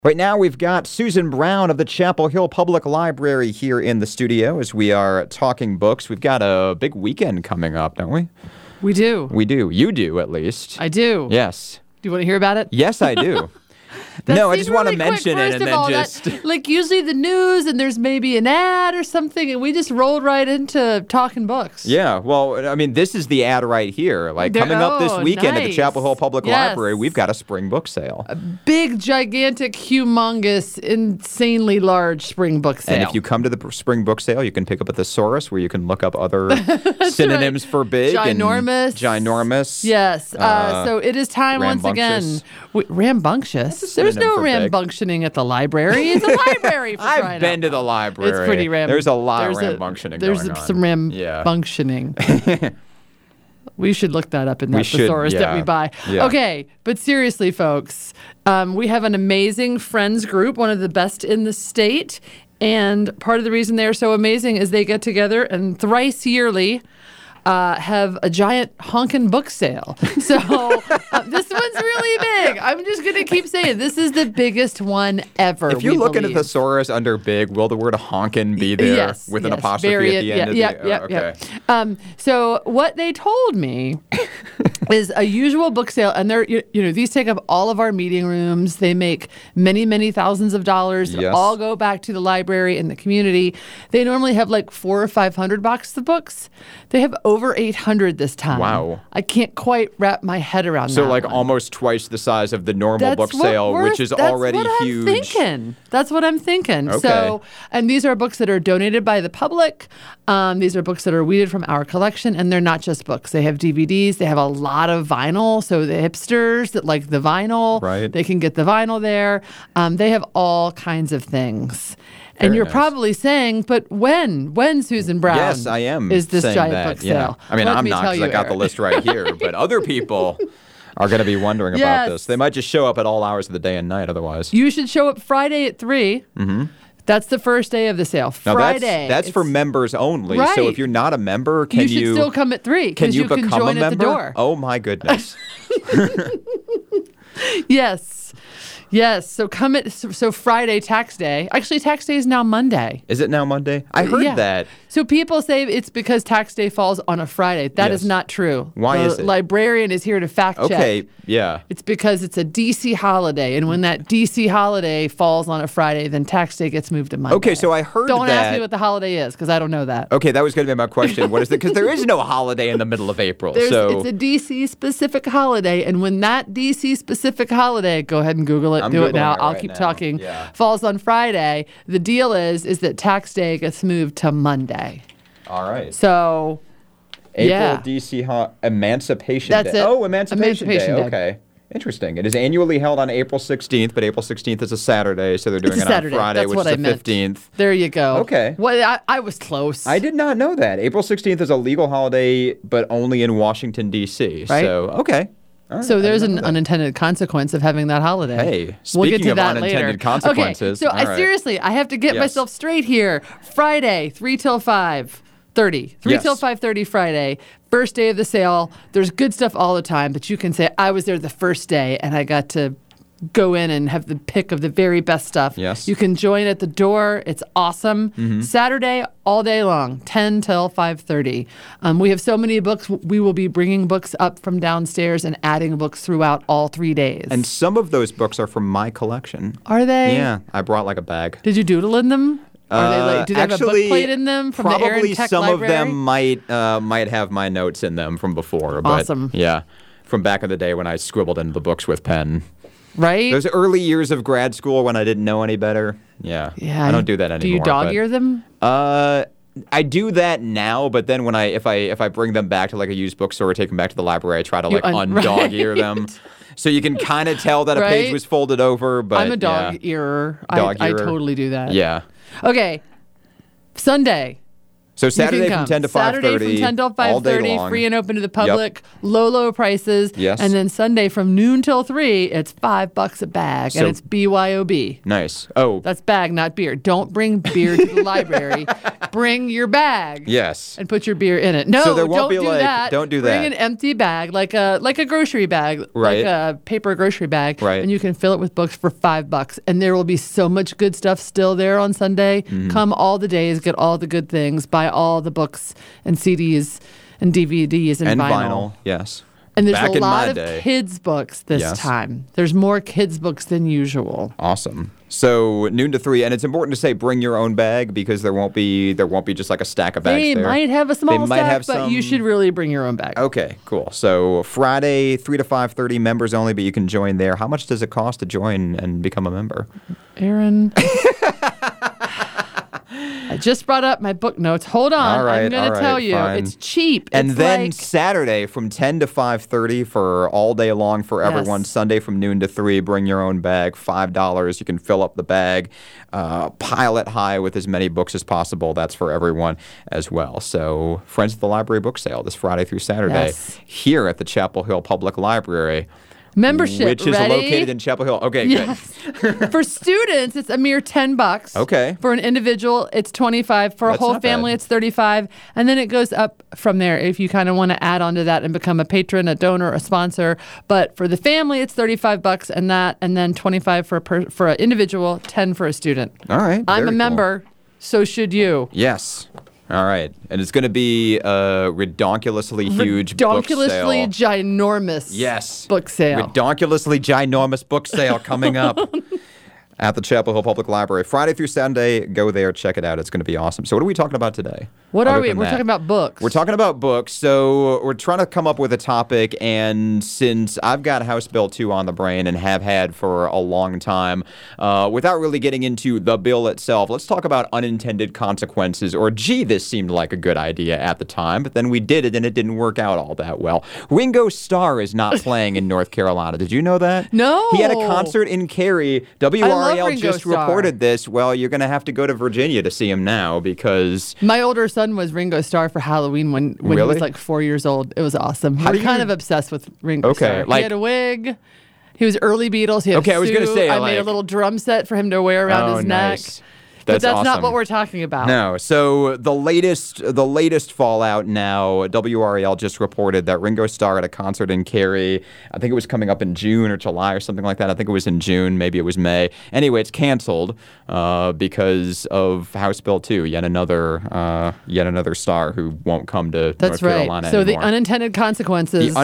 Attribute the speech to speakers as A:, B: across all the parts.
A: Right now, we've got Susan Brown of the Chapel Hill Public Library here in the studio as we are talking books. We've got a big weekend coming up, don't we?
B: We do.
A: We do. You do, at least.
B: I do.
A: Yes.
B: Do you want to hear about it?
A: Yes, I do. No, I just want to mention it and then just...
B: Like, usually the news and there's maybe an ad or something, and we just rolled right into talking books.
A: Yeah, well, I mean, this is the ad right here. Like, coming up this weekend at the Chapel Hill Public Library, we've got a spring book sale.
B: A big, gigantic, humongous, insanely large spring book sale.
A: And if you come to the spring book sale, you can pick up a thesaurus where you can look up other synonyms for big. Ginormous.
B: Yes. So it is time once again. Rambunctious? There's no rambunctioning at the library. It's a library for crying out.
A: I've been to the library.
B: It's pretty
A: There's a lot of rambunctioning going on.
B: There's some rambunctioning. We should look that up in that thesaurus that we buy.
A: Yeah.
B: Okay, but seriously, folks, we have an amazing friends group, one of the best in the state. And part of the reason they are so amazing is they get together and thrice yearly have a giant honkin' book sale. So this one's really big. I'm just going to keep saying this is the biggest one ever.
A: If you look at a thesaurus under big, will the word honkin' be there with an apostrophe at the end?
B: Yeah. So what they told me is a usual book sale, and they're these take up all of our meeting rooms. They make many, many thousands of dollars. Yes. All go back to the library and the community. They normally have like 400 or 500 boxes of books. They have over 800 this time.
A: Wow.
B: I can't quite wrap my head around that.
A: So like
B: one.
A: Almost twice the size of the normal book sale, which is already huge.
B: That's what I'm thinking.
A: Okay.
B: So, and these are books that are donated by the public. These are books that are weeded from our collection, and they're not just books. They have DVDs. They have a lot of vinyl. So the hipsters that like the vinyl,
A: right,
B: they can get the vinyl there. They have all kinds of things. And you're probably saying, but when Susan Brown?
A: Yes, I am.
B: Is this giant
A: that,
B: book sale?
A: I mean, I'm not because I got the list right here, but other people are going to be wondering about this. They might just show up at all hours of the day and night otherwise.
B: You should show up Friday at 3. Mm-hmm. That's the first day of the sale. Friday.
A: Now that's for members only.
B: Right.
A: So if you're not a member,
B: you should still come at 3 because you can join at the door.
A: Oh my goodness.
B: Yes. So come at Friday, tax day. Actually, tax day is now Monday.
A: Is it now Monday? I heard that.
B: So people say it's because tax day falls on a Friday. That is not true.
A: Why is it?
B: The librarian is here to fact check.
A: Okay, yeah.
B: It's because it's a DC holiday, and when that DC holiday falls on a Friday, then tax day gets moved to Monday.
A: Okay, so I heard
B: Don't ask me what the holiday is, because I don't know that.
A: Okay, that was going to be my question. What is it? Because there is no holiday in the middle of April.
B: It's a DC-specific holiday, and when that DC-specific holiday, go ahead and Google it. Do it now. I'll keep talking. Yeah. Falls on Friday. The deal is that tax day gets moved to Monday.
A: All right.
B: So,
A: April DC Emancipation Day.
B: That's it.
A: Oh, Emancipation Day. Okay. Interesting. It is annually held on April 16th, but April 16th is a Saturday, so they're doing it on Friday, which is the 15th.
B: There you go.
A: Okay.
B: Well, I was close.
A: I did not know that. April 16th is a legal holiday, but only in Washington, D.C.
B: Right.
A: So, okay.
B: Right, so there's an unintended consequence of having that holiday.
A: Hey,
B: we'll get to
A: of
B: that
A: unintended
B: later.
A: consequences.
B: Okay, so seriously, I have to get myself straight here. Friday, 3 till 5:30. 3 till 5:30 Friday. First day of the sale. There's good stuff all the time, but you can say, I was there the first day, and I got to go in and have the pick of the very best stuff.
A: Yes.
B: You can join at the door. It's awesome. Mm-hmm. Saturday, all day long, 10 till 5:30. We have so many books. We will be bringing books up from downstairs and adding books throughout all 3 days.
A: And some of those books are from my collection.
B: Are they?
A: Yeah. I brought like a bag.
B: Did you doodle in them? Are they do they have a book plate in them from the Aaron Tech
A: some
B: Library?
A: of them might have my notes in them from before. But
B: awesome.
A: Yeah. From back in the day when I scribbled into the books with pen.
B: Right?
A: Those early years of grad school when I didn't know any better. Yeah. I don't do that anymore.
B: Do you dog-ear them?
A: I do that now, but then when if I bring them back to like a used bookstore or take them back to the library, I try to undog-ear them. So you can kind of tell that a page was folded over, but
B: I'm a dog-earer. I totally do that.
A: Yeah.
B: Okay. Sunday.
A: So Saturday from 10 to 5:30.
B: Saturday from 10 till 5:30, free and open to the public, low prices.
A: Yes.
B: And then Sunday from noon till 3, it's $5 a bag, and it's BYOB.
A: Nice. Oh.
B: That's bag, not beer. Don't bring beer to the library. Bring your bag.
A: Yes.
B: And put your beer in it. No,
A: so there won't
B: don't do that.
A: Don't do that.
B: Bring an empty bag, like a grocery bag,
A: right.
B: like a paper grocery bag,
A: right.
B: and you can fill it with books for $5. And there will be so much good stuff still there on Sunday. Come all the days, get all the good things, buy all the books and CDs and DVDs and vinyl.
A: Yes.
B: And there's a lot of kids' books this time. There's more kids' books than usual.
A: Awesome. So noon to 3, and it's important to say bring your own bag because there won't be just like a stack of bags there.
B: They might have a small stack, but you should really bring your own bag.
A: Okay, cool. So Friday 3 to 5:30, members only, but you can join there. How much does it cost to join and become a member?
B: Aaron. I just brought up my book notes. Hold on.
A: All right,
B: I'm going to tell you.
A: Fine.
B: It's cheap.
A: And
B: it's
A: then Saturday from 10 to 5:30 for all day long for everyone. Sunday from noon to 3, bring your own bag, $5. You can fill up the bag, pile it high with as many books as possible. That's for everyone as well. So Friends of the Library book sale this Friday through Saturday here at the Chapel Hill Public Library.
B: Membership,
A: which is located in Chapel Hill. Okay,
B: good. For students, it's a mere $10.
A: Okay.
B: For an individual, it's $25. For a whole family, it's $35. And then it goes up from there if you kind of want to add on to that and become a patron, a donor, a sponsor. But for the family, it's $35 and then $25 for an individual, $10 for a student.
A: All right.
B: I'm a member. So should you.
A: Yes. All right. And it's going to be a redonkulously huge book sale.
B: Redonkulously ginormous book sale.
A: Redonkulously ginormous book sale coming up at the Chapel Hill Public Library. Friday through Sunday, go there, check it out. It's going to be awesome. So what are we talking about today?
B: What are we? We're talking about books.
A: We're talking about books. So we're trying to come up with a topic, and since I've got House Bill 2 on the brain and have had for a long time, without really getting into the bill itself, let's talk about unintended consequences, or gee, this seemed like a good idea at the time, but then we did it and it didn't work out all that well. Ringo Starr is not playing in North Carolina. Did you know that?
B: No.
A: He had a concert in Cary. WRAL just reported this. Well, you're going to have to go to Virginia to see him now because...
B: My older son was Ringo Starr for Halloween when he was like 4 years old. It was awesome. We're kind of obsessed with Ringo Starr. He had a wig. He was early Beatles. He had a suit.
A: I was going to say,
B: I made a little drum set for him to wear around his neck. But that's
A: awesome.
B: not what we're talking about.
A: No. So the latest fallout now, WRAL just reported that Ringo Starr at a concert in Cary, I think it was coming up in June or July or something like that. I think it was in June. Maybe it was May. Anyway, it's canceled because of House Bill 2, yet another star who won't come to North Carolina
B: anymore. So
A: the
B: unintended consequences of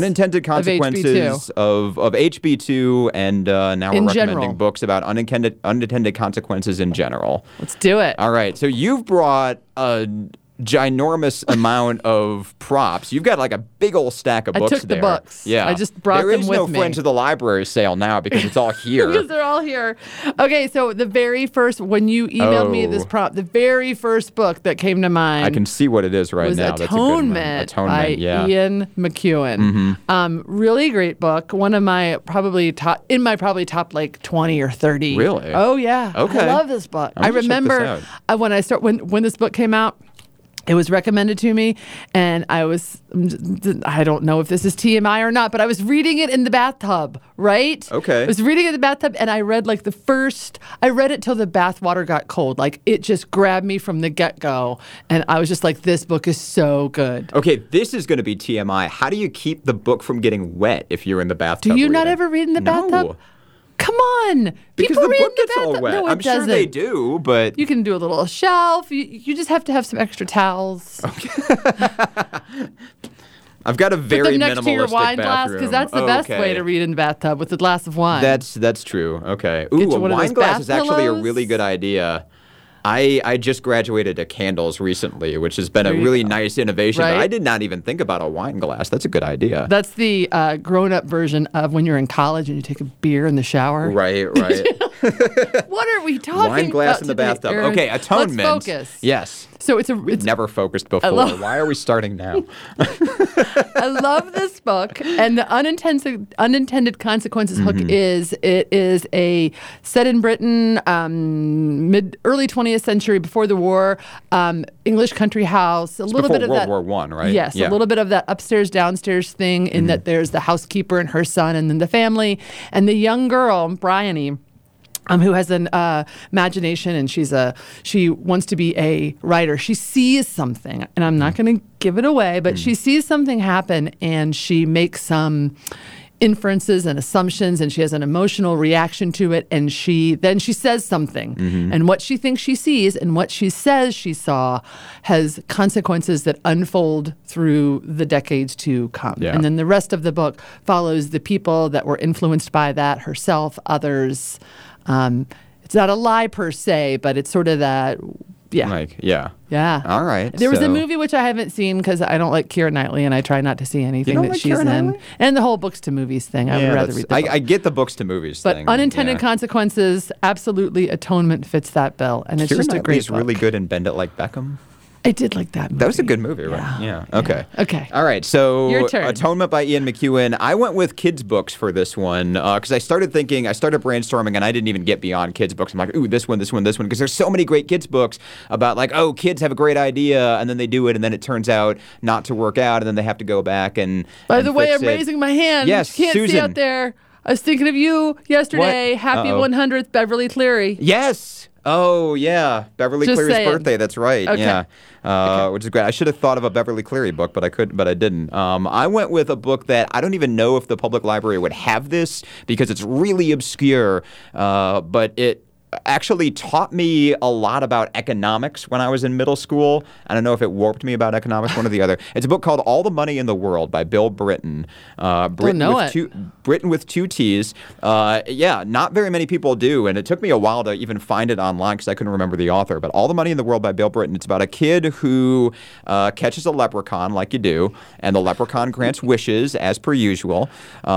A: HB2 and now we're recommending
B: general.
A: Books about unintended consequences in general.
B: Let's do it.
A: All right. So you've brought a ginormous amount of props. You've got like a big old stack of books there.
B: I took the books.
A: Yeah.
B: I just brought them with me.
A: There is no Friends of the Library sale now because it's all here.
B: Because they're all here. Okay, so the very first, when you emailed me this prop, the very first book that came to mind.
A: I can see what it is right now.
B: Atonement by Ian McEwan. Really great book. One of my probably top like 20 or 30.
A: Really?
B: Oh, yeah.
A: Okay.
B: I love this book. I remember when this book came out, it was recommended to me, and I don't know if this is TMI or not, but I was reading it in the bathtub, right?
A: Okay.
B: I was reading it in the bathtub, and I read it till the bath water got cold. Like, it just grabbed me from the get-go, and I was just like, this book is so good.
A: Okay, this is going to be TMI. How do you keep the book from getting wet if you're in the bathtub?
B: Do you not ever read in the bathtub? Come on.
A: Because
B: People
A: the book gets
B: all
A: wet.
B: No,
A: I'm sure they do, but...
B: You can do a little shelf. You just have to have some extra towels.
A: Okay. I've got a very minimalistic bathroom. Put them next to your wine glass,
B: because that's the best way to read in the bathtub, with a glass of wine.
A: That's true. Okay. Ooh, a wine glass is actually a really good idea. I just graduated to candles recently, which has been a really nice innovation. Right? But I did not even think about a wine glass. That's a good idea.
B: That's the grown-up version of when you're in college and you take a beer in the shower.
A: Right.
B: What are we talking about?
A: Wine glass in the
B: today,
A: bathtub.
B: Aaron?
A: Okay, atonement.
B: Let's focus.
A: Yes.
B: So it's
A: Never focused before. Why are we starting now?
B: I love this book, and the unintended consequences hook is it is a set in Britain, early 20th century, before the war, English country house.
A: It's little bit of World War I, right?
B: Yes, a little bit of that upstairs downstairs thing. In that there's the housekeeper and her son, and then the family, and the young girl Bryony, who has an imagination, and she wants to be a writer. She sees something, and I'm not going to give it away, but she sees something happen, and she makes some inferences and assumptions, and she has an emotional reaction to it, and she says something, and what she thinks she sees and what she says she saw has consequences that unfold through the decades to come.
A: Yeah.
B: And then the rest of the book follows the people that were influenced by that, herself, others. It's not a lie per se, but it's sort of that,
A: yeah.
B: Yeah.
A: All right.
B: There was a movie which I haven't seen because I don't like Keira Knightley, and I try not to see anything
A: don't
B: that
A: like
B: she's
A: Keira
B: in.
A: Knightley?
B: And the whole books to movies thing. I would rather read the book.
A: I get the books to movies
B: But
A: thing.
B: unintended consequences, absolutely, Atonement fits that bill, and it's
A: Keira
B: just a great
A: Knightley's
B: book.
A: really good in Bend It Like Beckham.
B: I did like that movie.
A: That was a good movie, right? Yeah. Okay.
B: Okay.
A: All right. So,
B: Your turn.
A: Atonement by Ian McEwan. I went with kids' books for this one because I started brainstorming, and I didn't even get beyond kids' books. I'm like, ooh, this one, because there's so many great kids' books about like, oh, kids have a great idea, and then they do it, and then it turns out not to work out, and then they have to go back and.
B: By the way,
A: fix
B: I'm
A: it.
B: raising my hand.
A: Yes,
B: You can't see
A: Susan.
B: out there. I was thinking of you yesterday.
A: What?
B: Happy
A: Uh-oh.
B: 100th, Beverly Cleary.
A: Yes. Oh, yeah. Beverly
B: Just
A: Cleary's
B: saying.
A: birthday. That's right.
B: Okay.
A: Yeah. Which is great. I should have thought of a Beverly Cleary book, but I didn't. I went with a book that I don't even know if the public library would have this because it's really obscure, but it actually taught me a lot about economics when I was in middle school. I don't know if it warped me about economics, one or the other. It's a book called All the Money in the World by Bill Britton. Britton with two T's. Not very many people do, and it took me a while to even find it online because I couldn't remember the author. But All the Money in the World by Bill Britton. It's about a kid who catches a leprechaun, like you do, and the leprechaun grants wishes as per usual.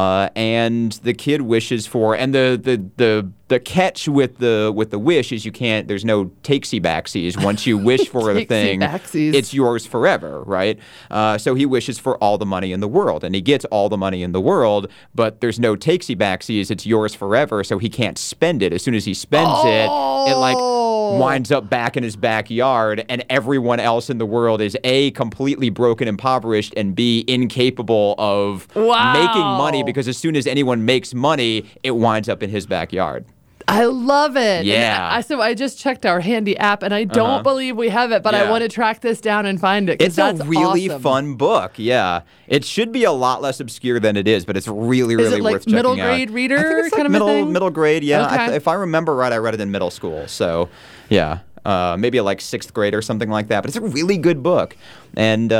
A: And the kid wishes for, and the catch with the wish is there's no takesy-backsies. Once you wish for the thing,
B: Takesy-backsies.
A: it's yours forever, right? So he wishes for all the money in the world, and he gets all the money in the world, but there's no takesy-backsies. It's yours forever, so he can't spend it. As soon as he spends it like winds up back in his backyard, and everyone else in the world is A, completely broken, impoverished, and B, incapable of making money because as soon as anyone makes money, it winds up in his backyard.
B: I love it.
A: Yeah.
B: So I just checked our handy app, and I don't believe we have it, but I want to track this down and find it.
A: It's
B: that's
A: a really
B: awesome.
A: fun book. Yeah. It should be a lot less obscure than it is, but it's really, really
B: Is it like
A: worth checking out.
B: middle grade reader
A: I think it's like
B: kind of a thing?
A: middle grade, yeah.
B: Okay.
A: If I remember right, I read it in middle school. So, yeah. Maybe like 6th grade or something like that. But it's a really good book. And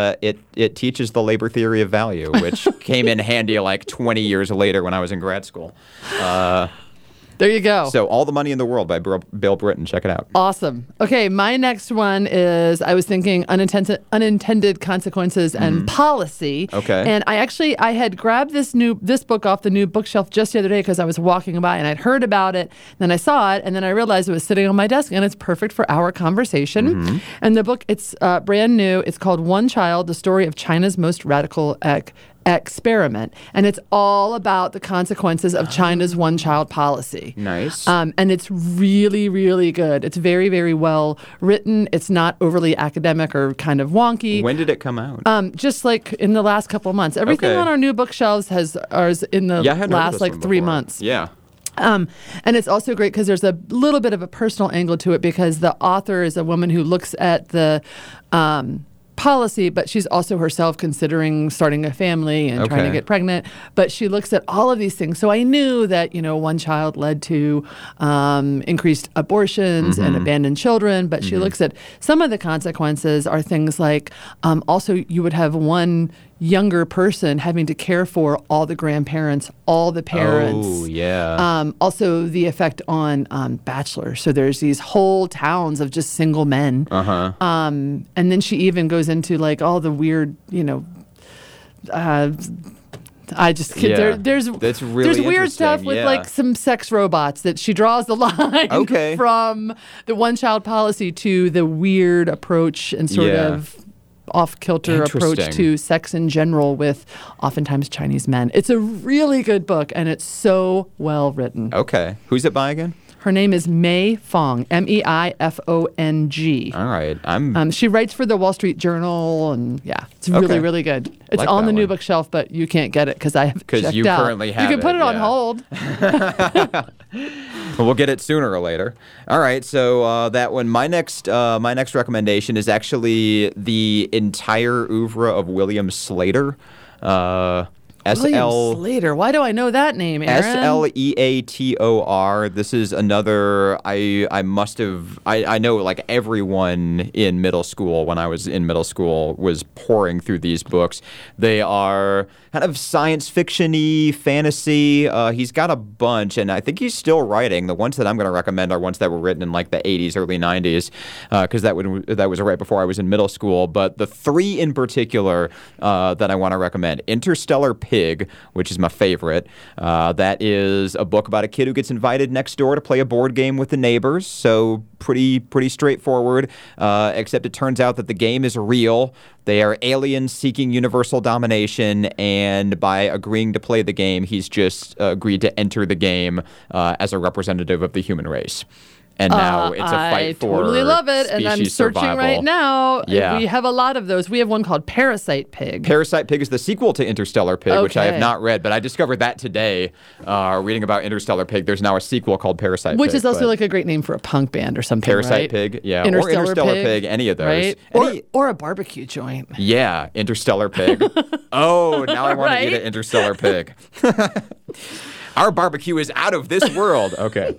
A: it teaches the labor theory of value, which came in handy like 20 years later when I was in grad school.
B: There you go.
A: So All the Money in the World by Bill Britton. Check it out.
B: Awesome. Okay, my next one is I was thinking unintended consequences and policy.
A: Okay.
B: And I had grabbed this book off the new bookshelf just the other day because I was walking by and I'd heard about it. Then I saw it, and then I realized it was sitting on my desk, and it's perfect for our conversation. And the book, it's brand new. It's called One Child: The Story of China's Most Radical Experiment, and it's all about the consequences of China's one-child policy.
A: Nice.
B: And it's really, really good. It's very, very well written. It's not overly academic or kind of wonky.
A: When did it come out?
B: Just like in the last couple of months. Everything
A: Okay.
B: on our new bookshelves is in the
A: I hadn't heard of
B: last
A: this
B: like
A: one
B: 3
A: before.
B: months.
A: Yeah.
B: And it's also great because there's a little bit of a personal angle to it because the author is a woman who looks at the policy, but she's also herself considering starting a family and trying to
A: Okay.
B: get pregnant. But she looks at all of these things. So I knew that, one child led to increased abortions and abandoned children. But she looks at some of the consequences are things like also you would have one younger person having to care for all the grandparents, all the parents.
A: Oh, yeah.
B: Also, the effect on bachelors. So there's these whole towns of just single men.
A: Uh-huh.
B: And then she even goes into like all the weird, I just
A: Yeah.
B: there's
A: That's really
B: there's weird stuff
A: interesting,
B: with
A: yeah.
B: like some sex robots that she draws the line
A: Okay.
B: from the one-child policy to the weird approach and sort
A: Yeah.
B: of off-kilter approach
A: Interesting.
B: to sex in general with oftentimes Chinese men. It's a really good book, and it's so well written.
A: Okay. Who's it by again?
B: Her name is Mei Fong, Meifong.
A: All right.
B: She writes for the Wall Street Journal, and yeah, it's really,
A: Okay.
B: really good. It's
A: Like
B: on
A: that
B: the new
A: one.
B: bookshelf, but you can't get it because I have
A: 'Cause
B: checked
A: you
B: out.
A: currently have
B: You can put
A: it,
B: it on
A: yeah.
B: hold.
A: Well, we'll get it sooner or later. All right, so that one. My next recommendation is actually the entire oeuvre of William Slater.
B: William Slater. Why do I know that name, Aaron?
A: Sleator. This is another. I know like everyone in middle school when I was in middle school was pouring through these books. They are kind of science fiction-y, fantasy. He's got a bunch, and I think he's still writing. The ones that I'm going to recommend are ones that were written in like the 80s, early 90s, because that was right before I was in middle school. But the three in particular that I want to recommend: Interstellar Pig, which is my favorite. That is a book about a kid who gets invited next door to play a board game with the neighbors. So pretty straightforward, except it turns out that the game is real. They are aliens seeking universal domination, and by agreeing to play the game, he's just agreed to enter the game as a representative of the human race. And now it's a fight for
B: I totally love it, and I'm
A: species
B: searching
A: survival.
B: right now.
A: Yeah.
B: We have a lot of those. We have one called Parasite Pig.
A: Parasite Pig is the sequel to Interstellar Pig, which I have
B: Okay.
A: not read, but I discovered that today reading about Interstellar Pig. There's now a sequel called Parasite
B: Which
A: Pig.
B: is also
A: but
B: like a great name for a punk band or something,
A: Parasite
B: right?
A: Pig, yeah.
B: Interstellar,
A: or Interstellar Pig, any of those.
B: Right? Or a barbecue joint.
A: Yeah, Interstellar Pig. Oh, now I want to eat
B: Right?
A: an Interstellar Pig. Our barbecue is out of this world. Okay.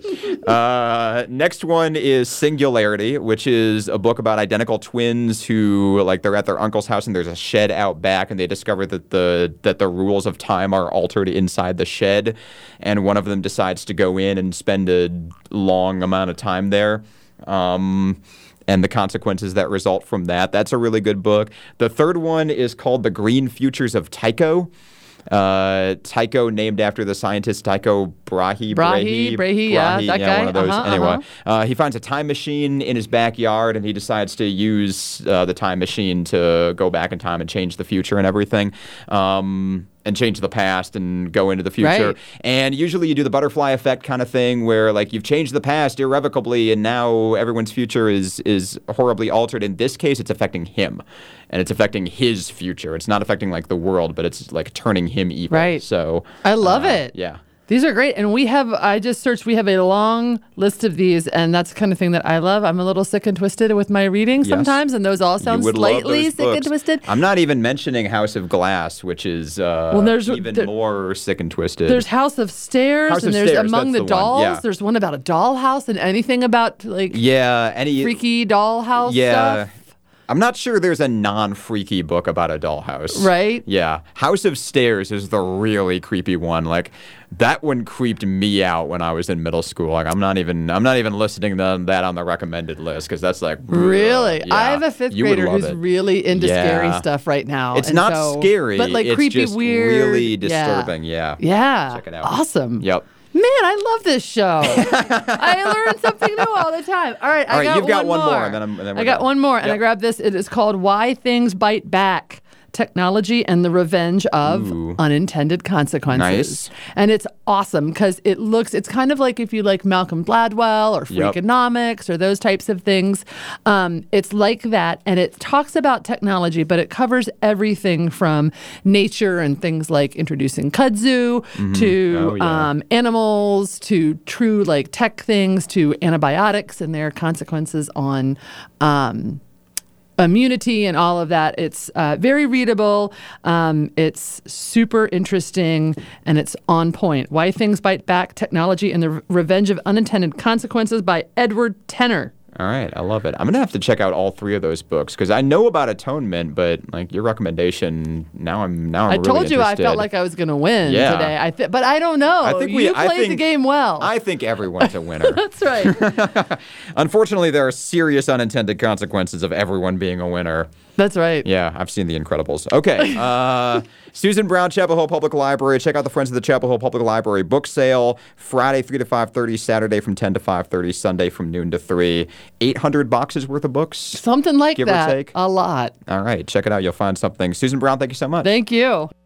A: Next one is Singularity, which is a book about identical twins who, like, they're at their uncle's house and there's a shed out back, and they discover that the rules of time are altered inside the shed, and one of them decides to go in and spend a long amount of time there. And the consequences that result from that. That's a really good book. The third one is called The Green Futures of Tycho. Tycho, named after the scientist Tycho Brahe,
B: yeah, that guy.
A: one of those.
B: Uh-huh,
A: Anyway, he finds a time machine in his backyard, and he decides to use the time machine to go back in time and change the future and everything. And change the past and go into the future.
B: Right.
A: And usually you do the butterfly effect kind of thing where like you've changed the past irrevocably and now everyone's future is horribly altered. In this case, it's affecting him and it's affecting his future. It's not affecting like the world, but it's like turning him evil.
B: Right.
A: So
B: I love it.
A: Yeah.
B: These are great. And I just searched, we have a long list of these, and that's the kind of thing that I love. I'm a little sick and twisted with my reading sometimes, and those all sound
A: You would love
B: slightly
A: those
B: sick and
A: books.
B: twisted.
A: I'm not even mentioning House of Glass, which is even more sick and twisted.
B: There's House of Stairs,
A: House
B: and
A: of
B: there's
A: Stairs,
B: Among the
A: that's the one,
B: Dolls.
A: yeah.
B: There's one about a dollhouse, and anything about like freaky dollhouse stuff.
A: I'm not sure there's a non-freaky book about a dollhouse.
B: Right?
A: Yeah. House of Stairs is the really creepy one. Like that one creeped me out when I was in middle school. Like I'm not even listening to that on the recommended list because that's like
B: Really?
A: yeah.
B: I have a fifth
A: You would
B: grader
A: love
B: who's
A: it.
B: really into scary
A: Yeah.
B: stuff right now.
A: It's
B: and
A: not
B: so-
A: scary,
B: but like
A: it's
B: creepy,
A: just
B: weird.
A: really disturbing. Yeah.
B: Yeah.
A: Check it out.
B: Awesome.
A: Yep.
B: Man, I love this show. I learn something new all the time. All right,
A: You've got one more, and then we're
B: I got
A: done.
B: one more, and I
A: Yep.
B: grabbed this. It is called Why Things Bite Back. Technology and the Revenge of Unintended Consequences.
A: Nice.
B: And it's awesome because it's kind of like if you like Malcolm Gladwell or
A: Yep.
B: Freakonomics or those types of things. It's like that. And it talks about technology, but it covers everything from nature and things like introducing kudzu to animals to true like tech things to antibiotics and their consequences on immunity and all of that. It's very readable. It's super interesting and it's on point. Why Things Bite Back, Technology and the Revenge of Unintended Consequences by Edward Tenner.
A: All right, I love it. I'm gonna have to check out all 3 of those books because I know about Atonement, but like your recommendation, now I'm
B: I
A: really
B: told you I
A: interested.
B: felt like I was going to win
A: Yeah.
B: today. But I don't know.
A: I think
B: you played the game well.
A: I think everyone's a winner.
B: That's right.
A: Unfortunately, there are serious unintended consequences of everyone being a winner.
B: That's right.
A: Yeah, I've seen The Incredibles. Okay. Susan Brown, Chapel Hill Public Library. Check out the Friends of the Chapel Hill Public Library book sale. Friday, 3 to 5:30. Saturday from 10 to 5:30. Sunday from noon to 3. 800 boxes worth of books.
B: Something like
A: Give
B: that.
A: or take.
B: A lot.
A: All right. Check it out. You'll find something. Susan Brown, thank you so much.
B: Thank you.